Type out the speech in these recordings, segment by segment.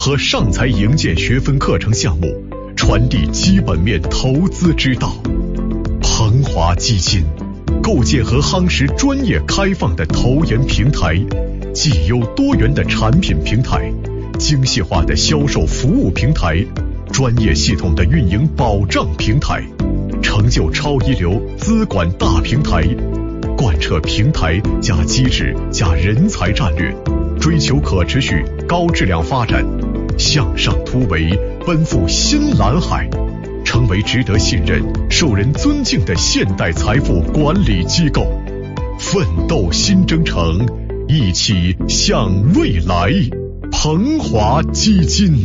和上财营建学分课程项目，传递基本面投资之道。鹏华基金构建和夯实专业开放的投研平台，既有多元的产品平台，精细化的销售服务平台，专业系统的运营保障平台，成就超一流资管大平台，贯彻平台加机制加人才战略，追求可持续高质量发展，向上突围，奔赴新蓝海，成为值得信任、受人尊敬的现代财富管理机构。奋斗新征程，一起向未来。鹏华基金。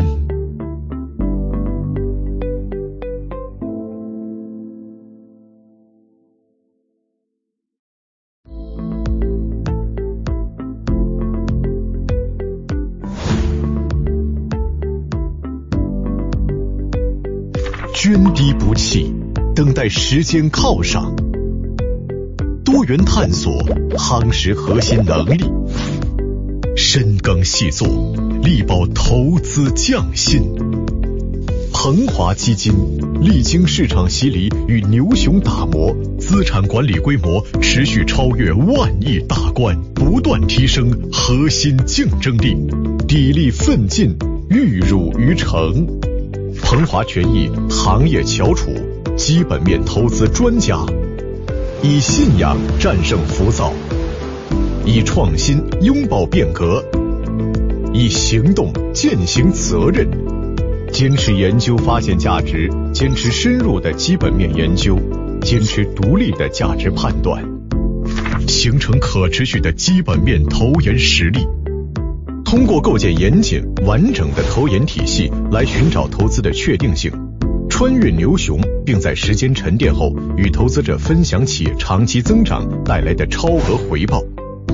涓滴不弃，等待时间犒赏。多元探索，夯实核心能力。深耕细作，力保投资匠心。鹏华基金历经市场洗礼与牛熊打磨，资产管理规模持续超越万亿大关，不断提升核心竞争力，砥砺奋进，玉汝于成。鹏华权益行业翘楚，基本面投资专家，以信仰战胜浮躁，以创新拥抱变革，以行动践行责任。坚持研究发现价值，坚持深入的基本面研究，坚持独立的价值判断，形成可持续的基本面投研实力。通过构建严谨完整的投研体系来寻找投资的确定性，穿越牛熊，并在时间沉淀后与投资者分享企业长期增长带来的超额回报。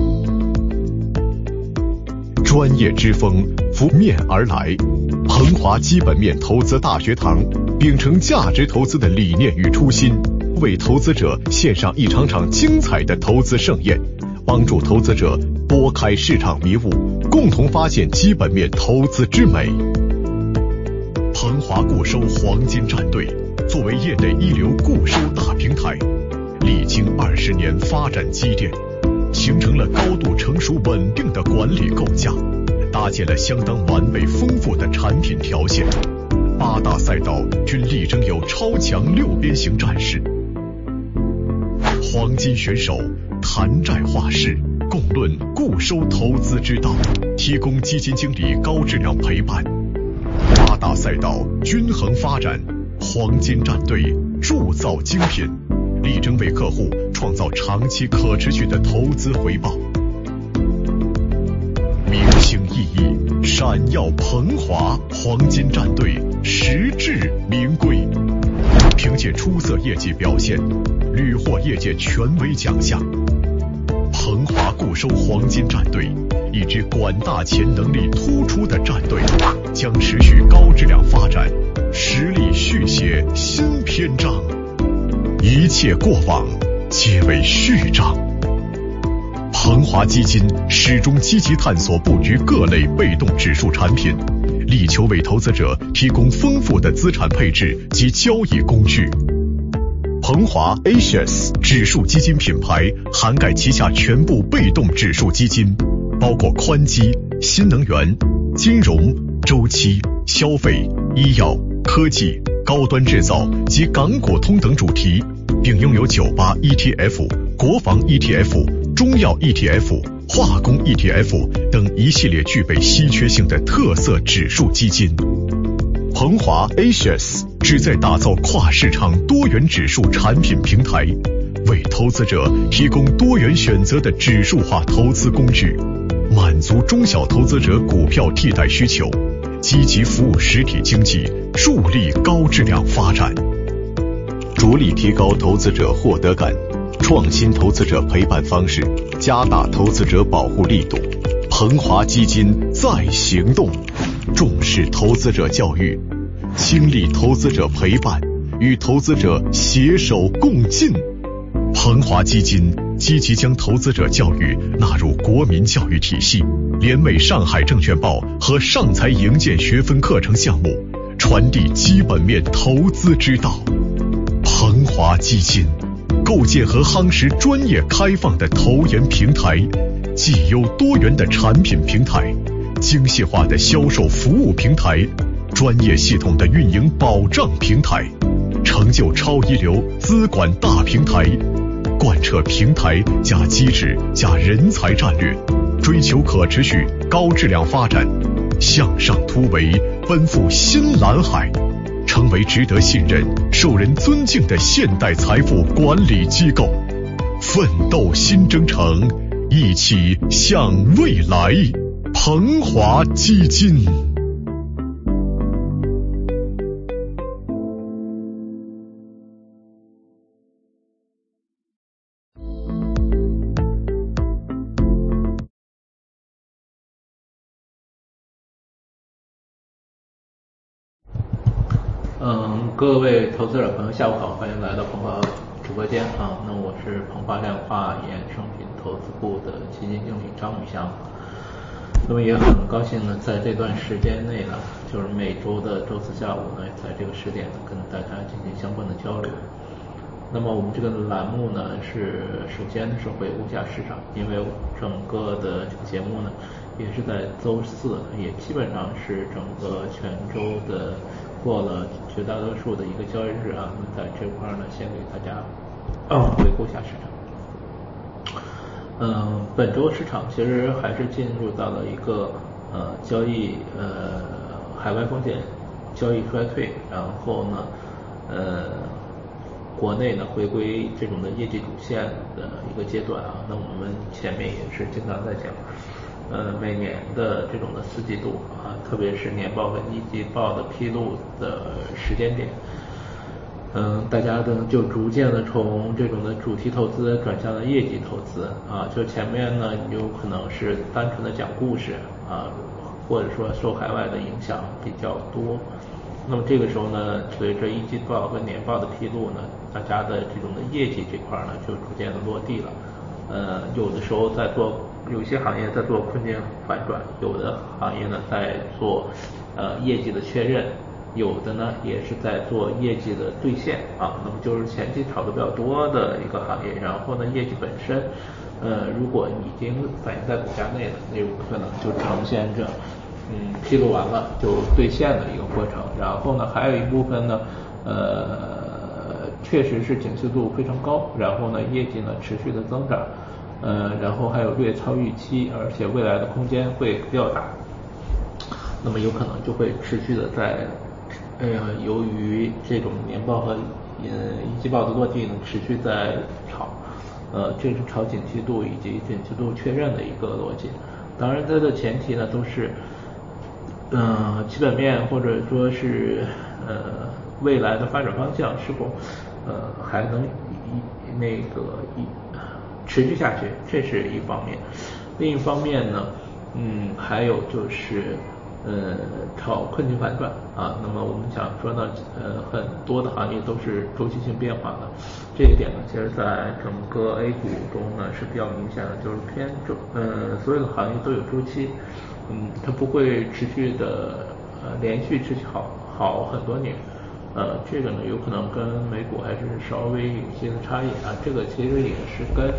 专业之风拂面而来，鹏华基本面投资大学堂秉承价值投资的理念与初心，为投资者献上一场场精彩的投资盛宴，帮助投资者拨开市场迷雾，共同发现基本面投资之美。鹏华固收黄金战队作为业内一流固收大平台，历经20年发展积淀，形成了高度成熟稳定的管理构架，搭建了相当完美丰富的产品条线，8大赛道均力争有超强6边形战士。黄金选手谈债话事，共论固收投资之道，提供基金经理高质量陪伴。8大赛道均衡发展，黄金战队铸造精品，力争为客户创造长期可持续的投资回报。明星熠熠，闪耀鹏华，黄金战队实至名归。凭借出色业绩表现，屡获业界权威奖项。鹏华固收黄金战队，一支管大钱能力突出的战队，将持续高质量发展，实力续写新篇章。一切过往皆为序章。鹏华基金始终积极探索布局各类被动指数产品，力求为投资者提供丰富的资产配置及交易工具。鹏华 Asias 指数基金品牌涵盖旗下全部被动指数基金，包括宽基、新能源、金融、周期、消费、医药、科技、高端制造及港股通等主题，并拥有98 ETF、国防 ETF、中药 ETF、化工 ETF 等一系列具备稀缺性的特色指数基金。鹏华 Asias 旨在打造跨市场多元指数产品平台，为投资者提供多元选择的指数化投资工具，满足中小投资者股票替代需求，积极服务实体经济，助力高质量发展。着力提高投资者获得感，创新投资者陪伴方式，加大投资者保护力度。鹏华基金在行动，重视投资者教育，倾力投资者陪伴，与投资者携手共进。鹏华基金积极将投资者教育纳入国民教育体系，联袂上海证券报和上财营建学分课程项目，传递基本面投资之道。鹏华基金构建和夯实专业开放的投研平台，既有多元的产品平台，精细化的销售服务平台，专业系统的运营保障平台，成就超一流资管大平台，贯彻平台加机制加人才战略，追求可持续高质量发展，向上突围，奔赴新蓝海，成为值得信任、受人尊敬的现代财富管理机构。奋斗新征程，一起向未来。鹏华基金。 各位投资者朋友，下午好，欢迎来到鹏华直播间啊。那我是鹏华量化衍生品投资部的基金经理张宇翔。那么也很高兴呢，在这段时间内呢，就是每周的周四下午呢，在这个时点呢，跟大家进行相关的交流。那么我们这个栏目呢，首先是会物价市场，因为整个的这个节目呢，也是在周四，也基本上是整个全周的过了绝大多数的一个交易日啊。那么在这块呢，先给大家回顾一下市场。本周市场其实还是进入到了一个交易海外风险交易衰退，然后呢国内呢回归这种的业绩主线的一个阶段啊。那我们前面也是经常在讲每年的这种的四季度啊，特别是年报和一季报的披露的时间点，大家呢就逐渐的从这种的主题投资转向了业绩投资啊。就前面呢有可能是单纯的讲故事啊，或者说受海外的影响比较多。那么这个时候呢，随着一季报和年报的披露呢，大家的这种的业绩这块呢就逐渐的落地了。有的时候有些行业在做困境反转，有的行业呢在做业绩的确认，有的呢也是在做业绩的兑现啊。那么就是前期炒得比较多的一个行业，然后呢业绩本身如果已经反映在股价内了，那有可能就呈现着披露完了就兑现的一个过程。然后呢还有一部分呢确实是景气度非常高，然后呢业绩呢持续的增长，然后还有略超预期，而且未来的空间会比较大，那么有可能就会持续的在由于这种年报和一季报的落地呢，持续在炒这是炒景气度以及景气度确认的一个逻辑。当然它的前提呢都是基本面或者说是未来的发展方向是否还能持续下去，这是一方面。另一方面呢还有就是炒困境反转啊。那么我们讲说呢很多的行业都是周期性变化的，这一点呢其实在整个 A 股中呢是比较明显的，就是偏所有的行业都有周期，它不会持续的连续持续好很多年。这个呢有可能跟美股还是稍微有些的差异啊。这个其实也是跟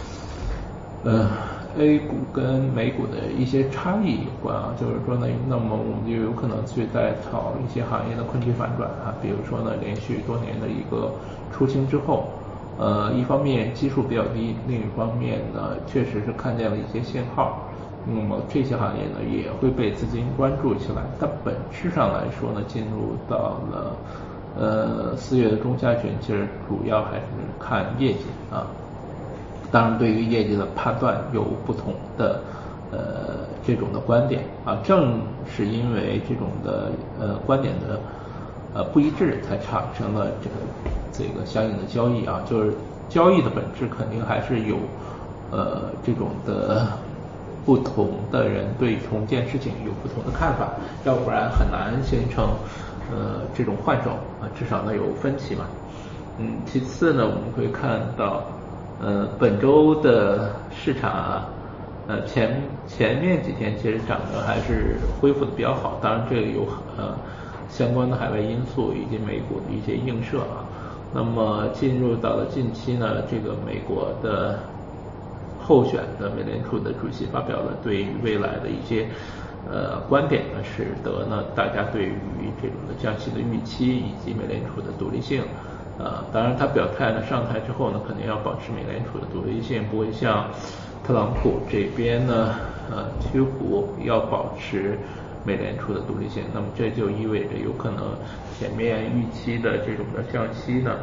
A 股跟美股的一些差异有关啊。就是说呢，那么我们就有可能去在炒一些行业的困境反转啊。比如说呢，连续多年的一个出清之后，一方面基数比较低，另一方面呢确实是看见了一些信号。那么这些行业呢也会被资金关注起来。它本质上来说呢，进入到了4月的中下旬，其实主要还是看业绩啊。当然对于业绩的判断有不同的这种的观点啊。正是因为这种的观点的不一致，才产生了这个相应的交易啊。就是交易的本质肯定还是有这种的不同的人对同件事情有不同的看法，要不然很难形成这种换手啊，至少呢有分歧嘛。其次呢，我们会看到本周的市场啊，前面几天其实涨得还是恢复的比较好，当然这个有相关的海外因素以及美股的一些映射啊。那么进入到了近期呢，这个美国的候选的美联储的主席发表了对于未来的一些观点呢，使得呢大家对于这种的降息的预期以及美联储的独立性，当然他表态呢，上台之后呢，肯定要保持美联储的独立性，不会像特朗普这边呢几乎要保持美联储的独立性。那么这就意味着有可能前面预期的这种的降息呢，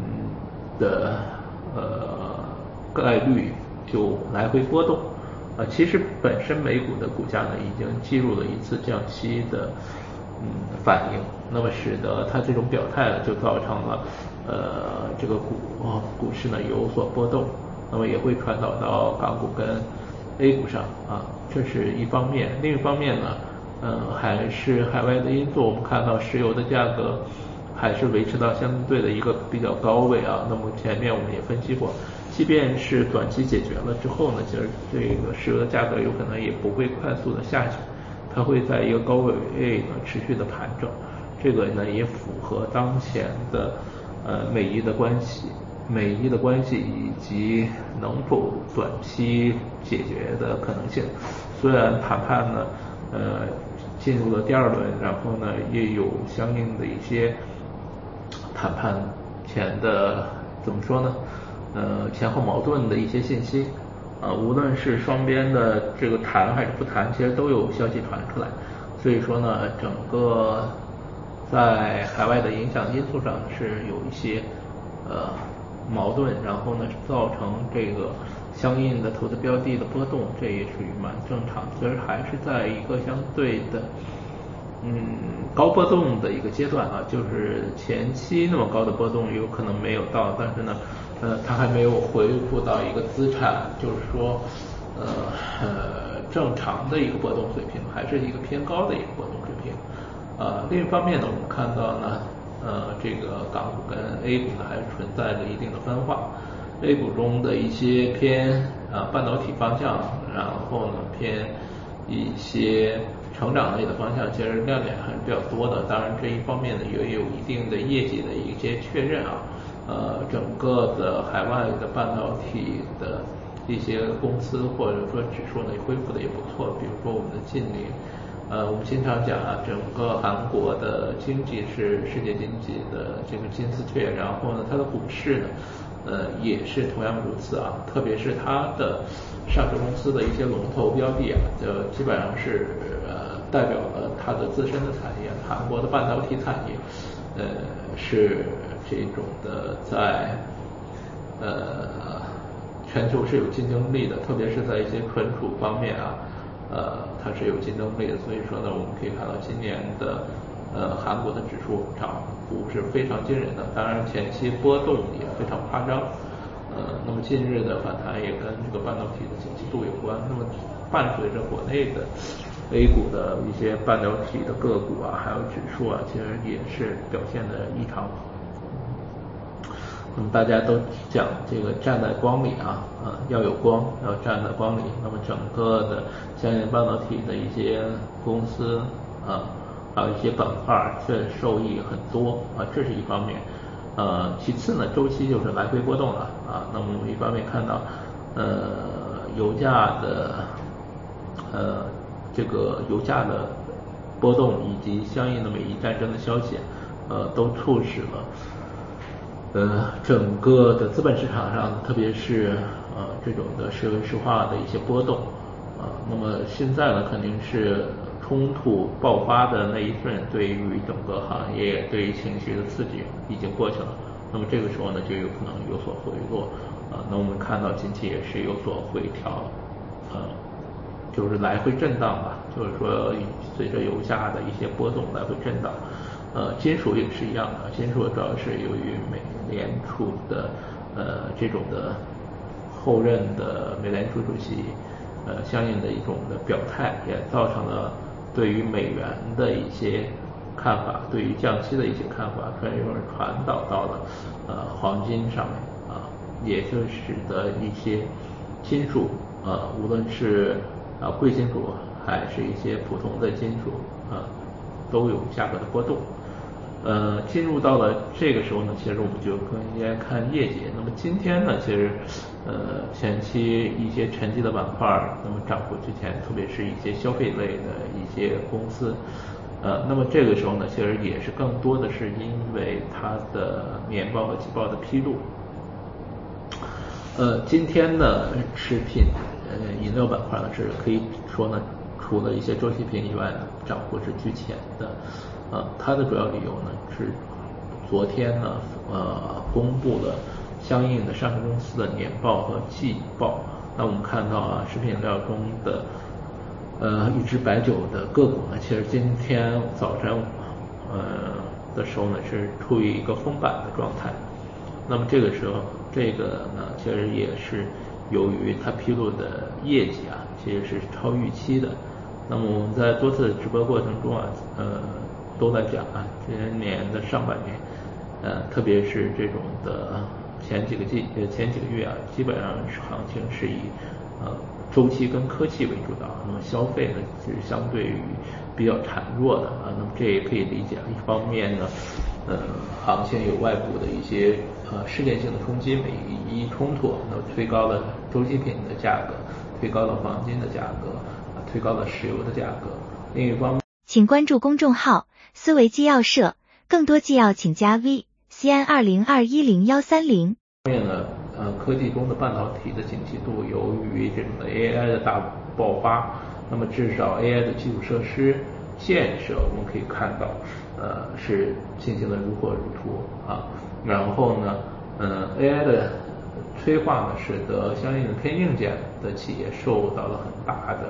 概率就来回波动。其实本身美股的股价呢已经记录了一次降息的反应，那么使得它这种表态呢就造成了这个股市呢有所波动，那么也会传导到港股跟 A 股上啊，这是一方面。另一方面呢，还是海外的因素，我们看到石油的价格还是维持到相对的一个比较高位啊。那么前面我们也分析过，即便是短期解决了之后呢，其实这个石油的价格有可能也不会快速的下去，它会在一个高位呢持续的盘整。这个呢也符合当前的美伊的关系以及能否短期解决的可能性。虽然谈判呢进入了第二轮，然后呢也有相应的一些谈判前的怎么说呢前后矛盾的一些信息无论是双边的这个谈还是不谈，其实都有消息传出来。所以说呢，整个在海外的影响因素上是有一些矛盾，然后呢造成这个相应的投资标的的波动，这也属于蛮正常。其实还是在一个相对的高波动的一个阶段啊，就是前期那么高的波动有可能没有到，但是呢它还没有恢复到一个资产就是说正常的一个波动水平，还是一个偏高的一个波动水平。另一方面呢，我们看到呢这个港股跟 A 股呢还是存在着一定的分化。A 股中的一些偏半导体方向，然后呢偏一些成长类的方向，其实亮点还是比较多的。当然这一方面呢也有一定的业绩的一些确认啊。整个的海外的半导体的一些公司或者说指数呢恢复的也不错，比如说我们的近邻。我们经常讲啊，整个韩国的经济是世界经济的这个金丝雀，然后呢，它的股市呢，也是同样如此啊。特别是它的上市公司的一些龙头标的啊，就基本上是代表了它的自身的产业。韩国的半导体产业，是这种的在全球是有竞争力的，特别是在一些存储方面啊。它是有竞争力的，所以说呢，我们可以看到今年的韩国的指数涨幅是非常惊人的，当然前期波动也非常夸张。那么近日的反弹也跟这个半导体的景气度有关。那么伴随着国内的 A 股的一些半导体的个股啊，还有指数啊，其实也是表现的异常好。那么大家都讲这个站在光里啊，要有光，要站在光里。那么整个的相应半导体的一些公司还有一些板块却受益很多啊，这是一方面。其次呢，周期就是来回波动了啊。那么我们一方面看到油价的这个油价的波动以及相应的美伊战争的消息都促使了整个的资本市场上，特别是这种的石油石化的一些波动那么现在呢，肯定是冲突爆发的那一瞬，对于整个行业对于情绪的刺激已经过去了。那么这个时候呢，就有可能有所回落那我们看到近期也是有所回调就是来回震荡吧，就是说随着油价的一些波动来回震荡。金属也是一样的，金属主要是由于美联储的这种的后任的美联储主席相应的一种的表态，也造成了对于美元的一些看法，对于降息的一些看法，传导到了黄金上面也就使得一些金属无论是贵金属还是一些普通的金属都有价格的波动。进入到了这个时候呢，其实我们就更应该看业绩。那么今天呢，其实前期一些沉寂的板块，那么涨幅之前，特别是一些消费类的一些公司，那么这个时候呢，其实也是更多的是因为它的年报和季报的披露。今天呢，食品饮料板块呢是可以说呢，除了一些周期品以外呢，涨幅是居前的。它的主要理由呢是昨天呢公布了相应的上市公司的年报和季报。那我们看到食品饮料中的一支白酒的个股呢，其实今天早晨的时候呢是处于一个封板的状态。那么这个时候，这个呢其实也是由于它披露的业绩其实是超预期的。那么我们在多次直播过程中都在讲今年的上半年，特别是这种的前几个月基本上行情是以周期跟科技为主导，那么消费呢是相对于比较孱弱的那么这也可以理解。一方面呢，行情有外部的一些事件性的冲击，美伊冲突，那么推高了周期品的价格，推高了黄金的价格，推高了石油的价格。另一方面， 请关注公众号思维纪要社，更多纪要请加 VCN20210130。 面呢，科技中的半导体的景气度，由于这种的 AI 的大爆发，那么至少 AI 的基础设施建设，我们可以看到，是进行的如火如荼然后呢，AI 的催化呢，使得相应的偏硬件的企业受到了很大的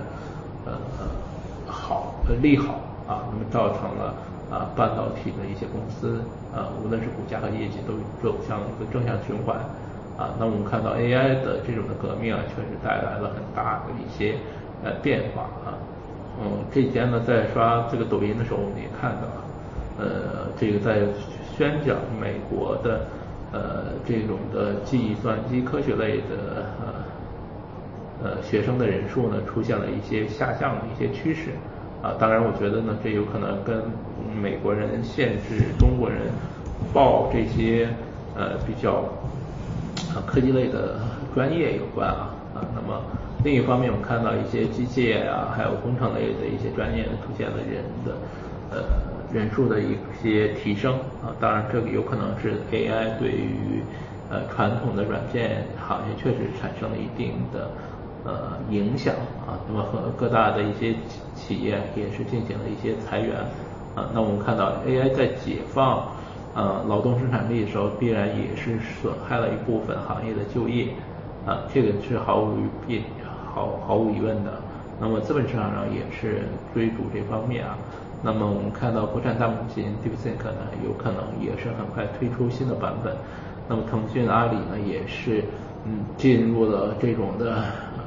利好那么造成了半导体的一些公司无论是股价和业绩都走向一个正向循环那我们看到 AI 的这种的革命确实带来了很大的一些变化这几天呢在刷这个抖音的时候，我们也看到这个在宣讲美国的这种的计算机科学类的学生的人数呢出现了一些下降的一些趋势当然我觉得呢这有可能跟美国人限制中国人报这些比较科技类的专业有关那么另一方面我们看到一些机械还有工程类的一些专业出现了人数的一些提升当然这个有可能是 AI 对于传统的软件行业确实产生了一定的影响那么和各大的一些企业也是进行了一些裁员那我们看到 AI 在解放劳动生产力的时候，必然也是损害了一部分行业的就业这个是毫无疑问的。那么资本市场上也是追逐这方面那么我们看到国产大模型 DeepSeek 呢，有可能也是很快推出新的版本。那么腾讯、阿里呢，也是进入了这种的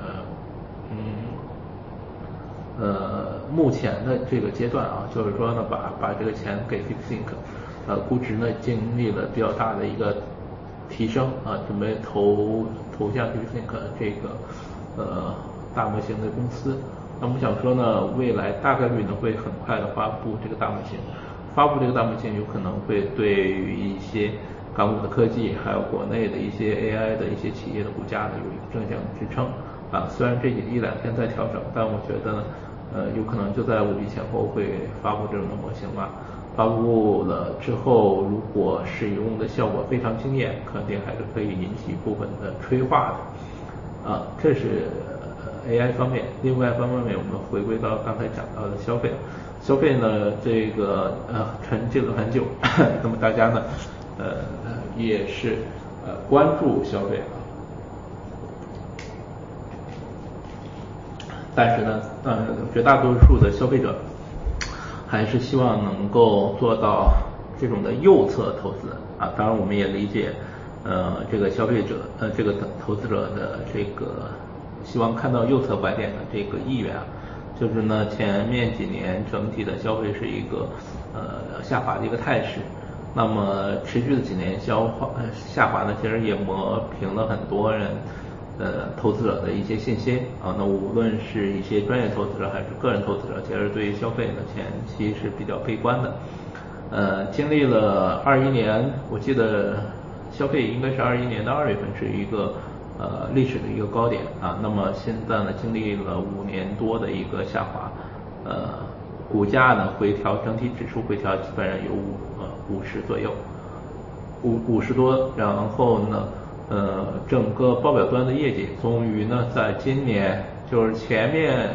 目前的这个阶段就是说呢，把这个钱给 DeepSeek，估值呢经历了比较大的一个提升准备投向 DeepSeek 这个大模型的公司。那我们想说呢，未来大概率呢会很快的发布这个大模型，发布这个大模型有可能会对于一些港股的科技，还有国内的一些 AI 的一些企业的股价呢有一个正向支撑虽然这一两天在调整，但我觉得呢有可能就在5一前后会发布这种的模型发布了之后，如果使用的效果非常惊艳，肯定还是可以引起部分的催化的这是AI 方面。另外一方面我们回归到刚才讲到的消费呢这个沉寂了很久那么大家呢也是关注消费但是呢绝大多数的消费者还是希望能够做到这种的右侧投资当然我们也理解这个消费者这个投资者的这个希望看到右侧拐点的这个意愿就是呢前面几年整体的消费是一个下滑的一个态势。 那么持续的几年下滑呢，其实也磨平了很多人投资者的一些信心啊。那无论是一些专业投资者还是个人投资者，其实对于消费呢前期是比较悲观的。经历了21年，我记得消费应该是21年的2月份是一个历史的一个高点啊。那么现在呢经历了5年多的一个下滑，股价呢回调，整体指数回调基本上有50左右，50多，然后呢整个报表端的业绩终于呢在今年，就是前面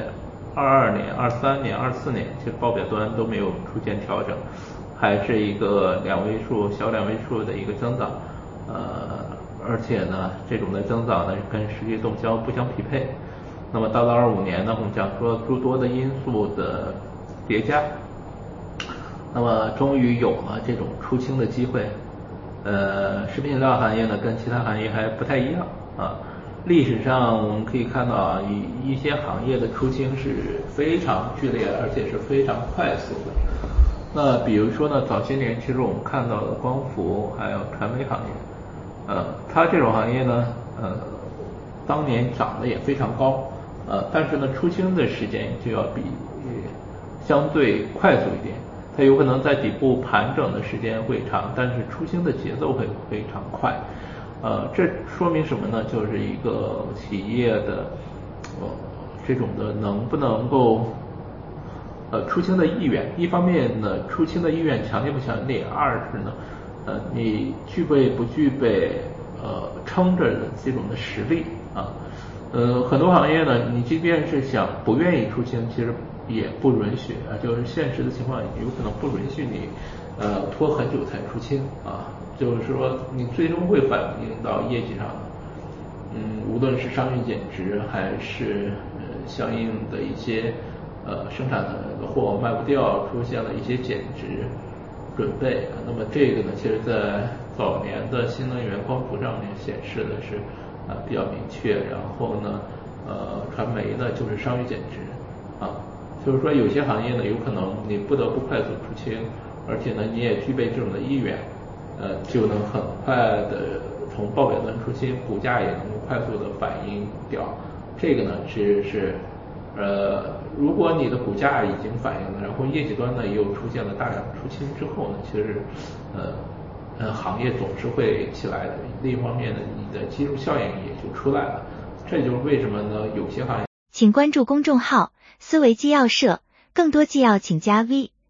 22年、23年、24年这报表端都没有出现调整，还是一个小两位数的一个增长，而且呢这种的增长呢跟实际动销不相匹配。那么到了25年呢，我们讲说诸多的因素的叠加，那么终于有了这种出清的机会。食品饮料行业呢跟其他行业还不太一样啊。历史上我们可以看到啊，一些行业的出清是非常剧烈，而且是非常快速的。那比如说呢，早些年其实我们看到的光伏还有传媒行业，它这种行业呢，当年涨得也非常高，但是呢出清的时间就要比相对快速一点，它有可能在底部盘整的时间会长，但是出清的节奏会非常快。这说明什么呢？就是一个企业的这种的能不能够出清的意愿，一方面呢出清的意愿强烈不强烈，二是呢你具备不具备撑着的这种的实力啊。很多行业呢，你即便是想不愿意出清，其实也不允许啊，就是现实的情况有可能不允许你拖很久才出清啊，就是说你最终会反映到业绩上的，无论是商誉减值还是相应的一些生产的货卖不掉，出现了一些减值准备。那么这个呢，其实在早年的新能源光伏上面显示的是比较明确。然后呢传媒呢就是商誉减值啊，就是说有些行业呢有可能你不得不快速出清，而且呢你也具备这种的意愿，就能很快的从报表端出清，股价也能够快速的反映掉。这个呢其实是如果你的股价已经反映了，然后业绩端呢又出现了大量出清之后呢，其实行业总是会起来的。另一方面呢，你的基数效应也就出来了。这就是为什么呢有些行业。 请关注公众号思维纪要社，更多纪要请加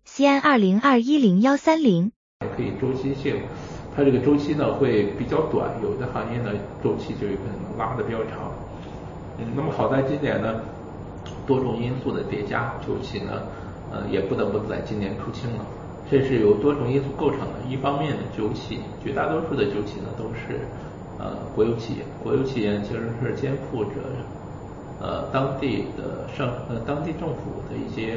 VCN20210130。 可以周期性，它这个周期呢会比较短，有的行业呢周期就有可能拉得比较长。那么好在今年呢多种因素的叠加，周期呢也不得不在今年出清了。这是由多种因素构成的。一方面呢，周期绝大多数的周期呢都是国有企业，国有企业其实是肩负着当地政府的一些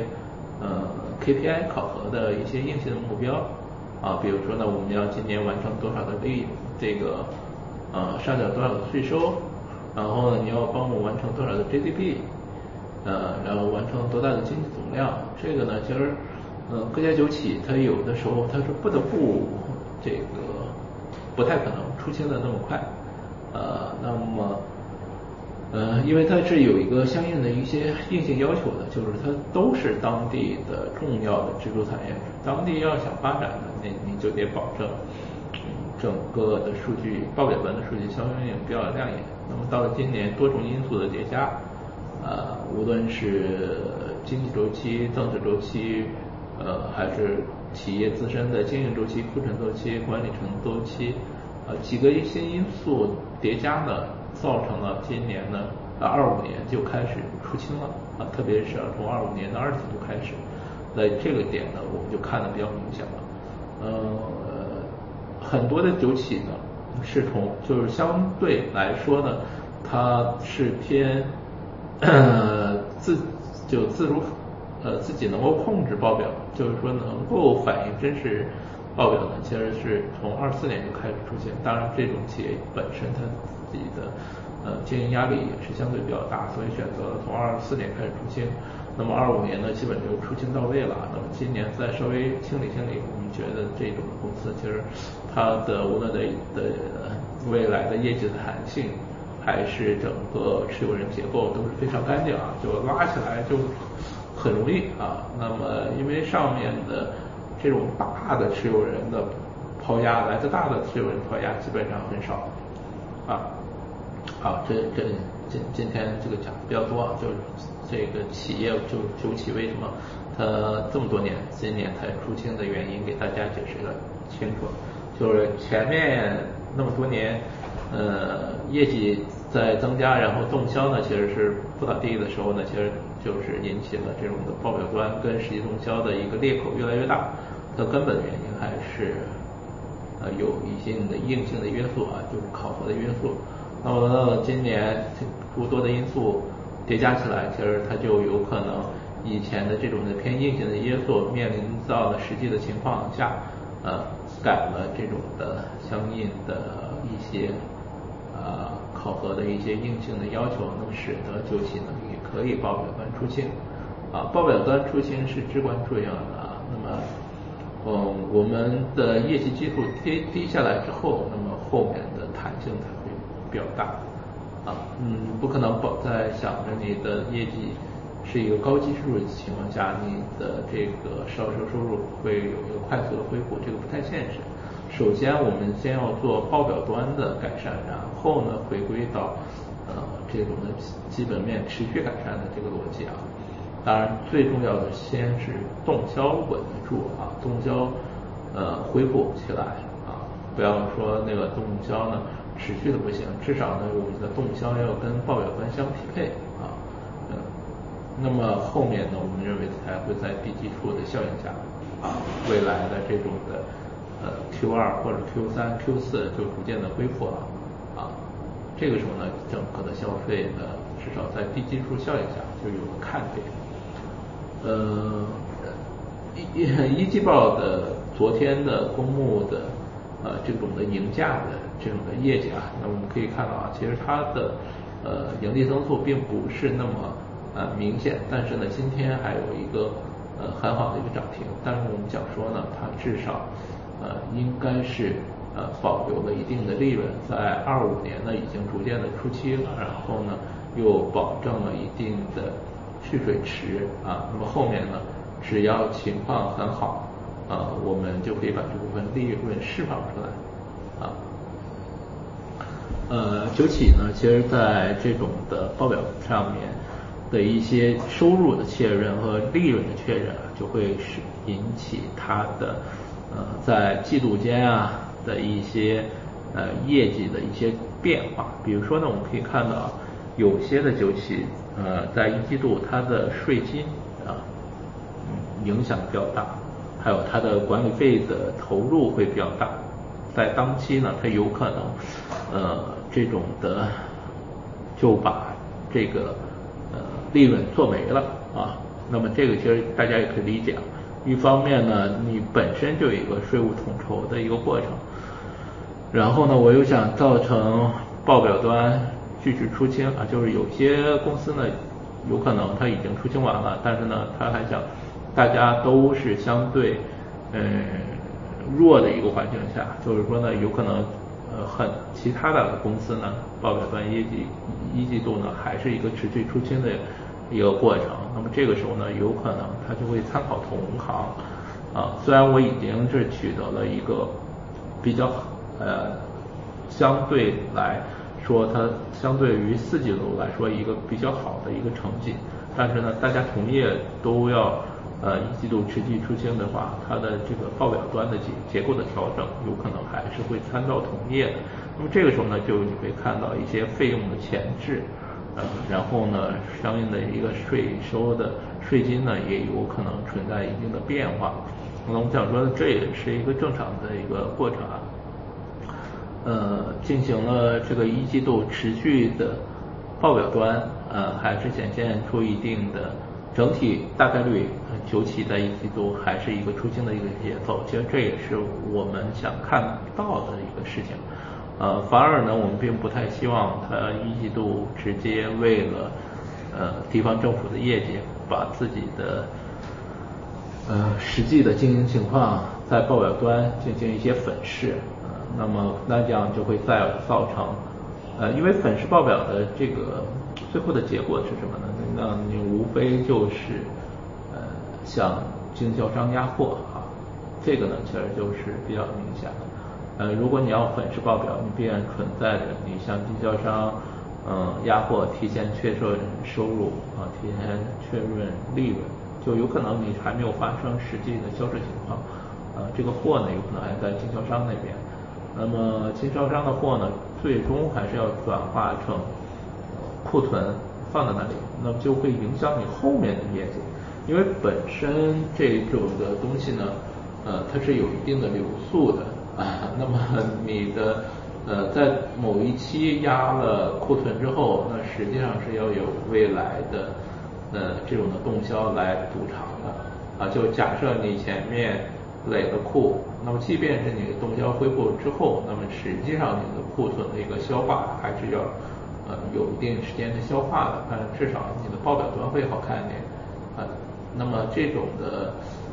KPI 考核的一些硬性的目标啊，比如说呢，我们要今年完成多少的上缴多少的税收，然后呢，你要帮我完成多少的 GDP，然后完成多大的经济总量。这个呢，其实各家酒企它有的时候它是不得不不太可能出清的那么快，那么因为它是有一个相应的一些硬性要求的，就是它都是当地的重要的支柱产业，当地要想发展的，你就得保证整个的数据报表端的数据相应比较亮眼。那么到了今年，多种因素的叠加，无论是经济周期、政治周期，还是企业自身的经营周期、库存周期、管理层周期，几个新因素叠加呢，造成了今年呢，25年就开始出清了啊，特别是从25年的2季度开始，在这个点呢，我们就看得比较明显了。很多的酒企呢，就是相对来说呢，它是偏自己能够控制报表，就是说能够反映真实报表呢，其实是从24年就开始出现。当然，这种企业本身它自己的经营压力也是相对比较大，所以选择了从24年开始出清。 那么25年呢，基本就出清到位了。那么今年再稍微清理清理，我们觉得这种公司其实它的无论的未来的业绩的弹性，还是整个持有人结构都是非常干净啊，就拉起来就很容易啊。那么因为上面的这种大的持有人的抛压，来自大的持有人抛压基本上很少啊。好，今天这个讲的比较多啊，就是这个企业就九企为什么它这么多年今年才出清的原因，给大家解释的清楚。就是前面那么多年，业绩在增加，然后动销呢其实是不咋地的时候呢，其实就是引起了这种的报表端跟实际动销的一个裂口越来越大。它根本的原因还是有一定的硬性的约束啊，就是考核的约束。那么今年诸多的因素叠加起来，其实它就有可能以前的这种的偏硬性的约束面临到了实际的情况下，改了这种的相应的一些考核的一些硬性的要求，那么使得九企呢也可以报表端出清啊。报表端出清是至关重要的啊。那么我们的业绩基数低下来之后，那么后面的弹性才会比较大啊。不可能在想着你的业绩是一个高基数的情况下，你的这个销售收入会有一个快速的恢复，这个不太现实。首先我们先要做报表端的改善，然后呢回归到这种的基本面持续改善的这个逻辑啊。当然最重要的先是动销稳得住啊，动销恢复起来啊，不要说那个动销呢持续的不行，至少呢我们的动销要跟报表端相匹配啊。那么后面呢我们认为才会在低基数的效应下啊，未来的这种的Q2 或者Q3、Q4就逐渐的恢复了啊。这个时候呢，整个的消费呢，至少在低基数效应下就有了看点。一季报的昨天的公募的这种的盈价的这种的业绩啊，那我们可以看到啊，其实它的盈利增速并不是那么明显，但是呢，今天还有一个很好的一个涨停。但是我们讲说呢，它至少应该是保留了一定的利润，在25年呢已经逐渐的出期了，然后呢又保证了一定的蓄水池啊。那么后面呢，只要情况很好我们就可以把这部分利润释放出来啊。九企呢，其实在这种的报表上面的一些收入的确认和利润的确认啊，就会引起它的在季度间的一些业绩的一些变化。比如说呢，我们可以看到有些的九企在一季度它的税金影响比较大，还有它的管理费的投入会比较大，在当期呢它有可能这种的就把这个利润做没了啊。那么这个其实大家也可以理解，一方面呢你本身就有一个税务统筹的一个过程，然后呢我又想造成报表端继续出清啊，就是有些公司呢有可能它已经出清完了，但是呢它还想大家都是相对弱的一个环境下，就是说呢有可能其他的公司呢报表端业绩一季度呢还是一个持续出清的一个过程。那么这个时候呢有可能它就会参考同行虽然我已经是取得了一个比较相对来说它相对于4季度来说一个比较好的一个成绩，但是呢大家同业都要一季度持续出清的话，它的这个报表端的结构的调整有可能还是会参照同业的。那么这个时候呢就你会看到一些费用的前置然后呢相应的一个税收的税金呢也有可能存在一定的变化。那我们讲说这也是一个正常的一个过程进行了这个一季度持续的报表端还是显现出一定的整体大概率九企在一季度还是一个出清的一个节奏，其实这也是我们想看到的一个事情反而呢我们并不太希望它一季度直接为了地方政府的业绩把自己的实际的经营情况在报表端进行一些粉饰，那么那这样就会再造成因为粉饰报表的这个最后的结果是什么呢？那你无非就是向经销商压货啊，这个呢其实就是比较明显的。如果你要粉饰报表，你必然存在着你向经销商压货，提前确认收入啊，提前确认利润，就有可能你还没有发生实际的销售情况，这个货呢有可能还在经销商那边，那么经销商的货呢最终还是要转化成库存放在那里，那么就会影响你后面的业绩，因为本身这种的东西呢，它是有一定的流速的啊，那么你的在某一期压了库存之后，那实际上是要有未来的这种的动销来补偿的啊。就假设你前面累了库，那么即便是你动销恢复之后，那么实际上你的库存的一个消化还是要有一定时间的消化的，但至少你的报表端会好看一点啊。那么这种的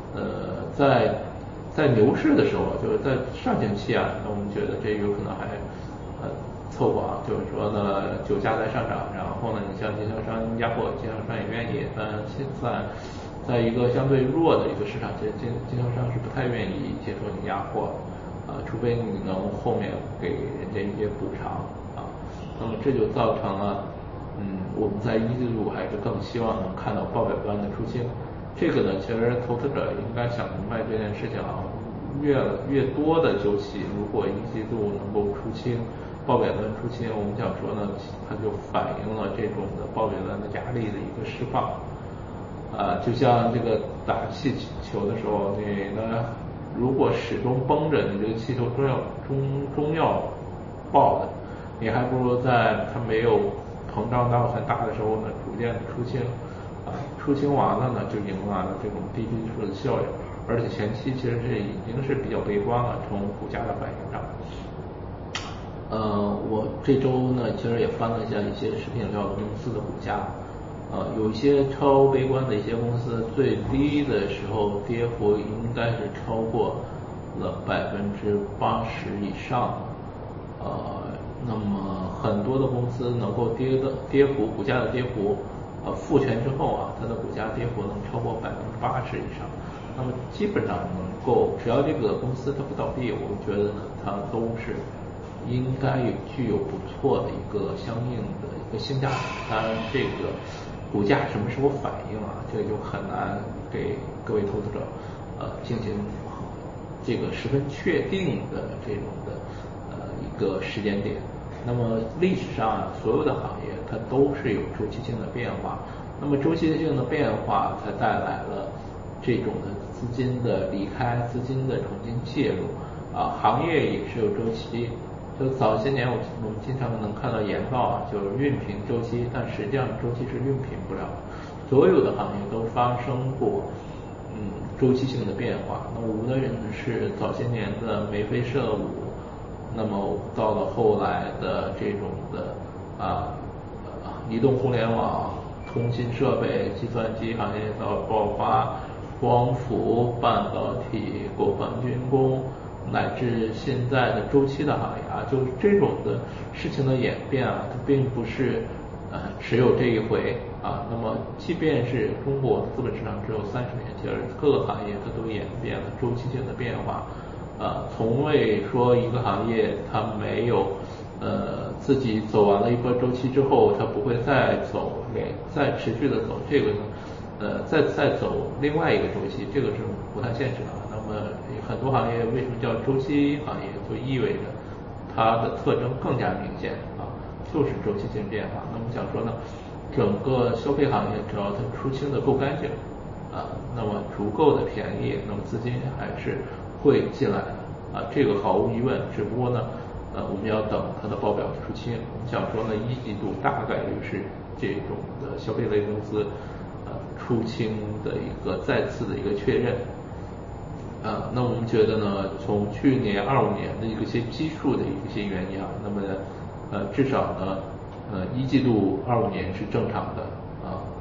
在牛市的时候，就是在上行期啊，那我们觉得这有可能还凑合啊，就是说呢，酒价在上涨，然后呢，你向经销商压货，经销商也愿意，但现在一个相对弱的一个市场，其实经销商是不太愿意接受你压货除非你能后面给人家一些补偿啊，那么这就造成了我们在一季度还是更希望能看到报表端的出清。这个呢，其实投资者应该想明白这件事情啊，越多的周期，如果一季度能够出清，报表端出清，我们想说呢，它就反映了这种的报表端的压力的一个释放。就像这个打气球的时候，你呢如果始终绷着，你这个气球终要爆的，你还不如在它没有膨胀到很大的时候呢，逐渐的出清。出清完了呢，就迎来了这种低基数的效应，而且前期其实已经是比较悲观了，从股价的反应上。我这周呢，其实也翻了一下一些食品料的公司的股价，有一些超悲观的一些公司，最低的时候跌幅应该是超过了80%以上，那么很多的公司能够跌幅，股价的跌幅。复权之后啊，它的股价跌幅能超过80%以上，那么基本上能够，只要这个公司它不倒闭，我觉得呢，它都是应该具有不错的一个相应的一个性价比。当然，这个股价什么时候反应啊，这个就很难给各位投资者进行这个十分确定的这种的一个时间点。那么历史上啊，所有的行业它都是有周期性的变化，那么周期性的变化才带来了这种的资金的离开，资金的重新介入行业也是有周期。就早些年我们经常能看到研报啊，就是熨平周期，但实际上周期是熨平不了，所有的行业都发生过周期性的变化。那无论是早些年的眉飞色舞，那么到了后来的这种的移动互联网、通信设备、计算机行业的爆发，光伏、半导体、国防军工，乃至现在的周期的行业就是这种的事情的演变它并不是只有这一回那么即便是中国资本市场只有30年，其实各个行业它都演变了周期性的变化。从未说一个行业它没有自己走完了一波周期之后，它不会再持续的走这个再走另外一个周期，这个是不太现实的。那么很多行业为什么叫周期行业，就意味着它的特征更加明显就是周期性变化。那么想说呢，整个消费行业只要它出清的够干净那么足够的便宜，那么资金还是会进来的这个毫无疑问。只不过呢我们要等它的报表出清。我们想说呢，一季度大概率是这种的消费类公司出清的一个再次的一个确认那我们觉得呢，从去年25年的一些基数的一些原因那么至少呢一季度25年是正常的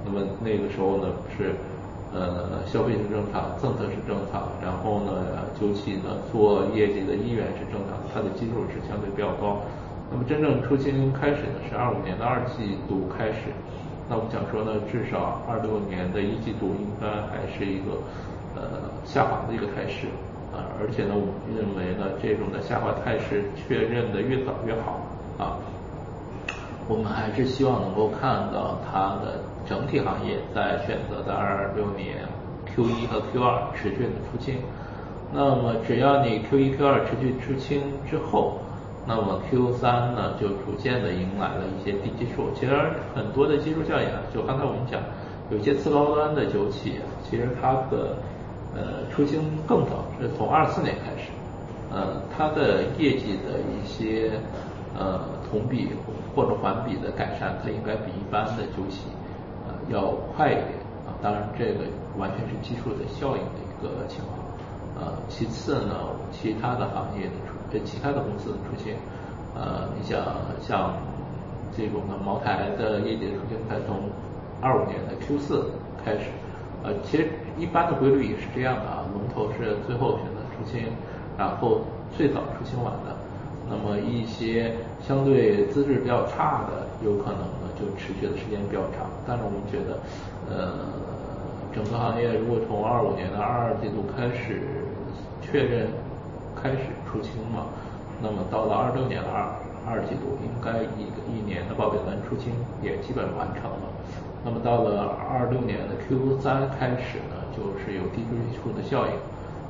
那么那个时候呢是消费是正常，政策是正常，然后呢酒企呢做业绩的意愿是正常，它的基数是相对比较高。那么真正出清开始呢是25年的2季度开始，那我们想说呢，至少26年的1季度应该还是一个下滑的一个态势而且呢，我们认为呢，这种的下滑态势确认的越早越好我们还是希望能够看到它的整体行业在选择的26年 Q1 和 Q2 持续的出清。那么只要你 Q1、Q2 持续出清之后，那么 Q3 呢就逐渐的迎来了一些低基数。其实很多的基数效应就刚才我们讲，有一些次高端的酒企其实它的出清更早，是从24年开始。它的业绩的一些同比或者环比的改善，它应该比一般的酒企要快一点当然这个完全是基数的效应的一个情况。其次呢，其他的行业的其他的公司的出清，你像这种的茅台的业绩的出清，才从25年的 Q4 开始。其实一般的规律也是这样的龙头是最后选择出清，然后最早出清完的。那么一些相对资质比较差的，有可能呢就持续的时间比较长。但是我们觉得，整个行业如果从25年的2季度开始确认开始出清嘛，那么到了26年的二季度，应该一年的报表单出清也基本完成了。那么到了26年的 Q3 开始呢，就是有低基数的效应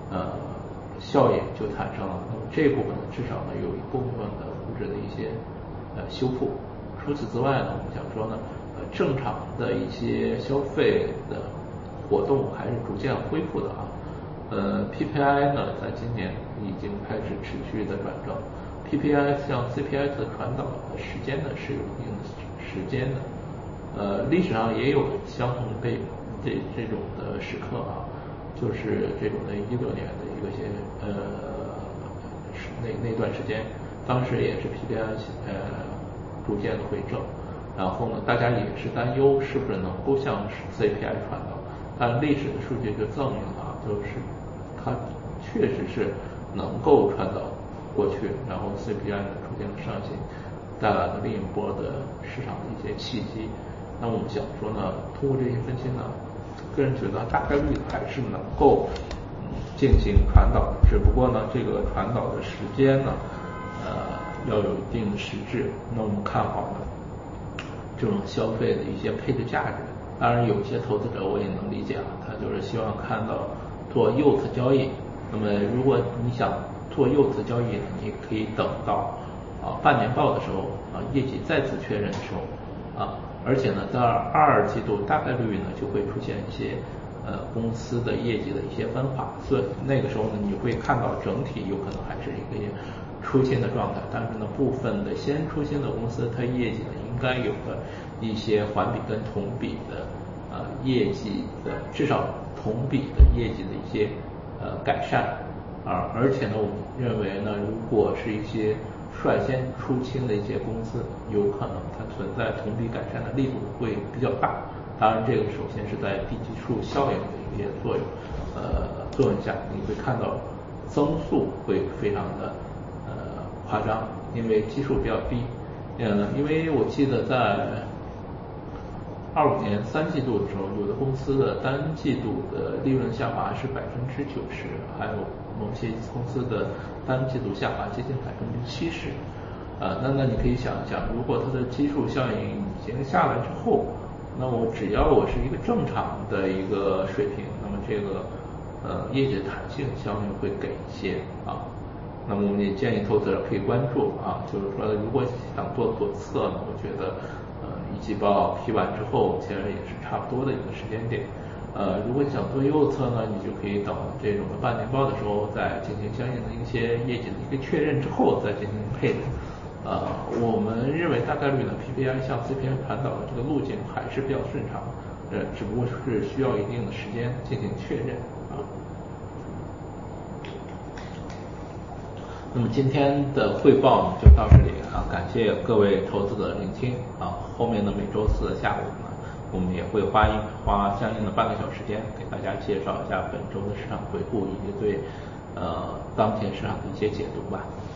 就产生了。那么这部分呢，至少呢有一部分的股指的一些修复。除此之外呢，我们想说呢，正常的一些消费的活动还是逐渐恢复的PPI 呢，在今年已经开始持续的转正。PPI 向 CPI 的传导的时间呢是有一定的时间的。历史上也有相同的这种的时刻就是这种的16年的一个些那段时间，当时也是 PPI 逐渐的回正，然后呢，大家也是担忧是不是能够向 CPI 传导，但历史的数据就证明就是它确实是能够传导过去，然后 CPI 呢逐渐的上行，带来了另一波的市场的一些契机。那我们想说呢，通过这些分析呢，个人觉得大概率还是能够进行传导的，只不过呢，这个传导的时间呢，要有一定的实质。那我们看好呢，这种消费的一些配置价值。当然，有一些投资者我也能理解他就是希望看到做右侧交易。那么，如果你想做右侧交易，你可以等到半年报的时候业绩再次确认的时候而且呢，在2季度大概率呢就会出现一些公司的业绩的一些分化，所以那个时候呢，你会看到整体有可能还是一个出清的状态，但是呢，部分的先出清的公司，它业绩呢应该有的一些环比跟同比的业绩的至少同比的业绩的一些改善而且呢，我们认为呢，如果是一些率先出清的一些公司，有可能它存在同比改善的力度会比较大。当然，这个首先是在低基数效应的一些作用下，你会看到增速会非常的夸张，因为基数比较低。因为我记得在25年3季度的时候，有的公司的单季度的利润下滑是90%，还有某些公司的单季度下滑接近70%。那你可以想一想，如果它的基数效应已经下来之后，那只要我是一个正常的一个水平，那么这个业绩的弹性相应会给一些那么我们也建议投资者可以关注就是说如果想做左侧呢，我觉得一季报批完之后，其实也是差不多的一个时间点。如果你想做右侧呢，你就可以等这种的半年报的时候，再进行相应的一些业绩的一个确认之后，再进行配置。我们认为大概率呢 ，PPI 向 CPI 传导的这个路径还是比较顺畅，只不过是需要一定的时间进行确认那么今天的汇报呢就到这里感谢各位投资者的聆听后面的每周四的下午呢， 我们也会花相应的半个小时间给大家介绍一下本周的市场回顾以及对当前市场的一些解读吧。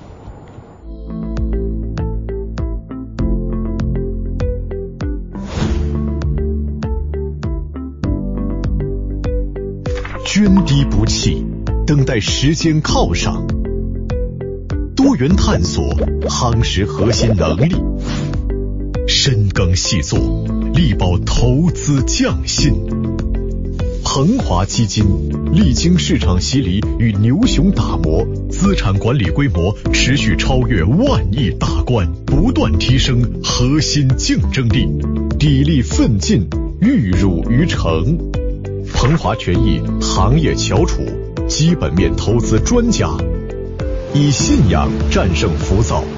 涓滴不弃，等待时间犒赏，多元探索，夯实核心能力，深耕细作，力保投资匠心。鹏华基金历经市场洗礼与牛熊打磨，资产管理规模持续超越10000亿大关，不断提升核心竞争力，砥砺奋进，玉汝于成。鹏华权益行业翘楚，基本面投资专家，以信仰战胜浮躁，